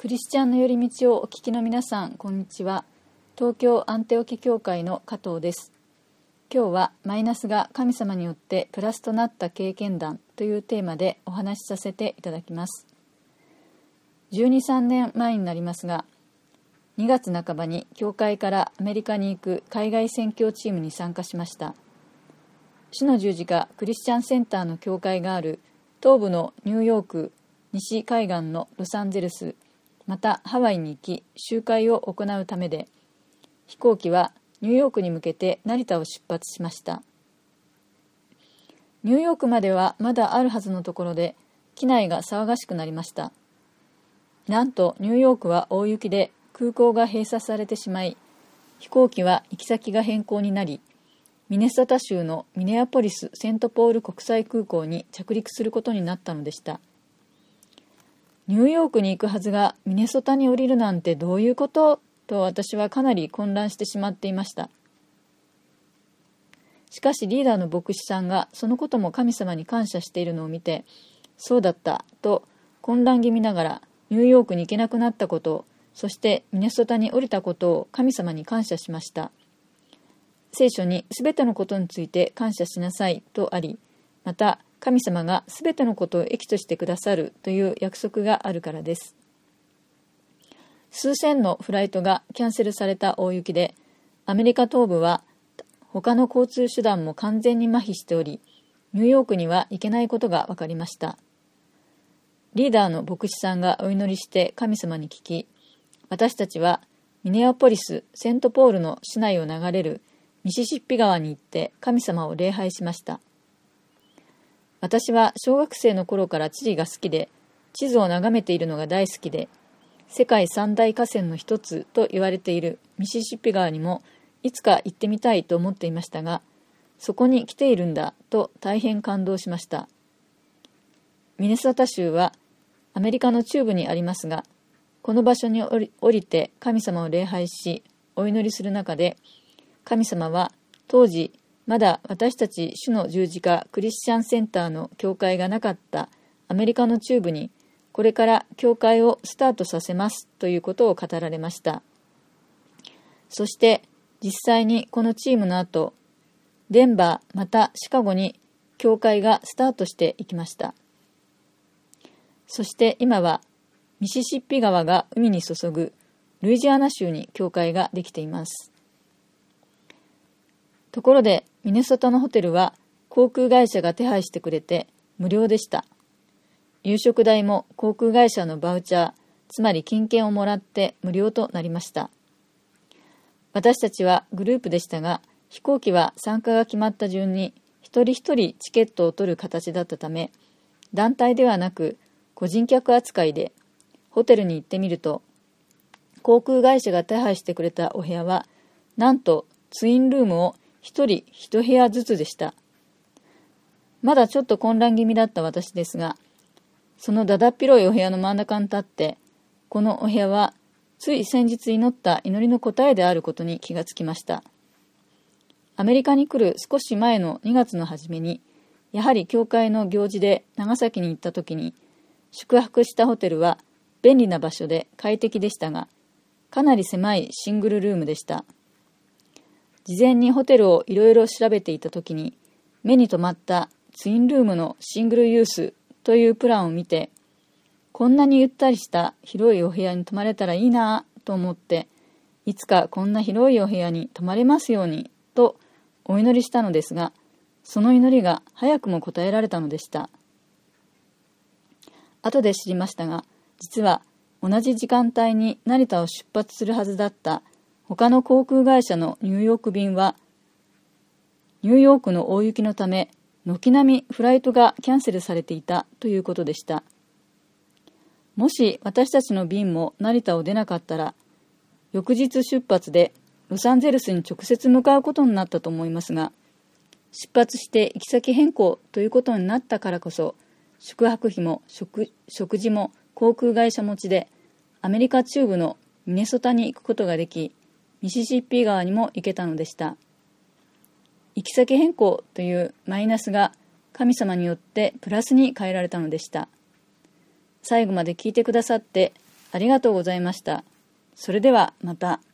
クリスチャンの寄り道をお聞きの皆さん、こんにちは。東京アンテオキ教会の加藤です。今日はマイナスが神様によってプラスとなった経験談というテーマでお話しさせていただきます。12、3年前になりますが、2月半ばに教会からアメリカに行く海外宣教チームに参加しました。主の十字架クリスチャンセンターの教会がある東部のニューヨーク、西海岸のロサンゼルス、またハワイに行き集会を行うためで、飛行機はニューヨークに向けて成田を出発しました。ニューヨークまではまだあるはずのところで機内が騒がしくなりました。なんとニューヨークは大雪で空港が閉鎖されてしまい、飛行機は行き先が変更になり、ミネソタ州のミネアポリス・セントポール国際空港に着陸することになったのでした。ニューヨークに行くはずがミネソタに降りるなんてどういうことと私はかなり混乱してしまっていました。しかしリーダーの牧師さんがそのことも神様に感謝しているのを見て、そうだったと混乱気味ながらニューヨークに行けなくなったことを、そしてミネソタに降りたことを神様に感謝しました。聖書にすべてのことについて感謝しなさいとあり、また神様がすべてのことを益としてくださるという約束があるからです。数千のフライトがキャンセルされた大雪で、アメリカ東部は他の交通手段も完全に麻痺しており、ニューヨークには行けないことが分かりました。リーダーの牧師さんがお祈りして神様に聞き、私たちはミネアポリス・セントポールの市内を流れるミシシッピ川に行って神様を礼拝しました。私は小学生の頃から地理が好きで、地図を眺めているのが大好きで、世界三大河川の一つと言われているミシシッピ川にもいつか行ってみたいと思っていましたが、そこに来ているんだと大変感動しました。ミネソタ州はアメリカの中部にありますが、この場所に降りて神様を礼拝し、お祈りする中で、神様は当時まだ私たち主の十字架クリスチャンセンターの教会がなかったアメリカの中部にこれから教会をスタートさせますということを語られました。そして実際にこのチームの後、デンバーまたシカゴに教会がスタートしていきました。そして今はミシシッピ川が海に注ぐルイジアナ州に教会ができています。ところでミネソタのホテルは航空会社が手配してくれて無料でした。夕食代も航空会社のバウチャー、つまり金券をもらって無料となりました。私たちはグループでしたが、飛行機は参加が決まった順に一人一人チケットを取る形だったため、団体ではなく個人客扱いで、ホテルに行ってみると、航空会社が手配してくれたお部屋は、なんとツインルームを一人一部屋ずつでした。まだちょっと混乱気味だった私ですが、そのだだっ広いお部屋の真ん中に立って、このお部屋はつい先日祈った祈りの答えであることに気がつきました。アメリカに来る少し前の2月の初めに、やはり教会の行事で長崎に行った時に、宿泊したホテルは便利な場所で快適でしたが、かなり狭いシングルルームでした。事前にホテルをいろいろ調べていたときに、目に留まったツインルームのシングルユースというプランを見て、こんなにゆったりした広いお部屋に泊まれたらいいなと思って、いつかこんな広いお部屋に泊まれますようにとお祈りしたのですが、その祈りが早くも答えられたのでした。後で知りましたが、実は同じ時間帯に成田を出発するはずだった他の航空会社のニューヨーク便は、ニューヨークの大雪のため、軒並みフライトがキャンセルされていたということでした。もし私たちの便も成田を出なかったら、翌日出発でロサンゼルスに直接向かうことになったと思いますが、出発して行き先変更ということになったからこそ、宿泊費も食事も航空会社持ちで、アメリカ中部のミネソタに行くことができ、ミシシッピ川にも行けたのでした。行き先変更というマイナスが神様によってプラスに変えられたのでした。最後まで聞いてくださってありがとうございました。それではまた。